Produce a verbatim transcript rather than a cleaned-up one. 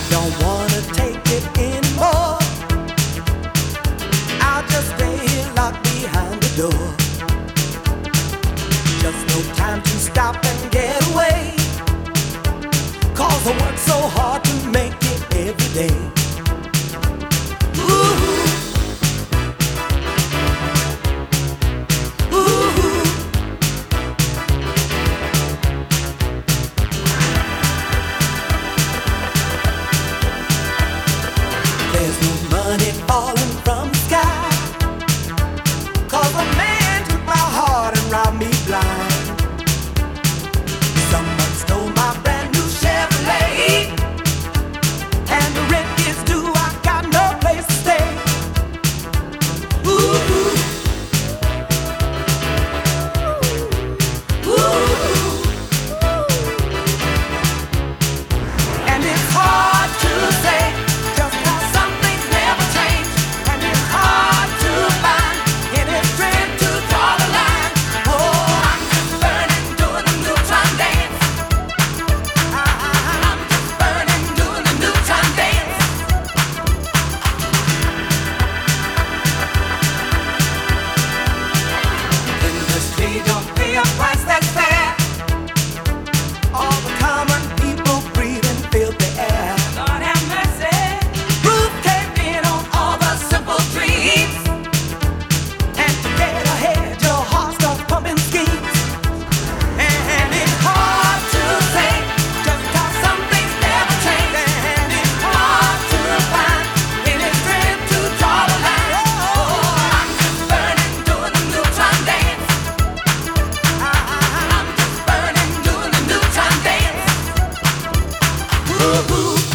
Don't wanna take it anymore. I'll just stay here locked behind the door. Just no time to stop and get away. 'Cause I work so hard to make it every day. Ooh. There's no money falling from the sky, 'cause a man took my heart and robbed me blind. Someone stole my brand new Chevrolet, and the rent is due, I got no place to stay. Ooh, ooh, and it's hard to say just how some things never change, and it's hard to find any strength to draw the line. Oh, I'm just burning, doing the neutron dance. I'm just burning, doing the neutron dance. Industry don't pay a price that's fair. All the common people breathing filthy air. Lord have mercy. Roof caved in on all the simple dreams, and to get ahead, your heart starts pumping schemes. And it's hard to say just how some things never change, and it's hard to find any strength to draw the line. Oh, I'm just burning, doing the neutron dance. I'm just burning, doing the neutron dance. Ooh, ooh.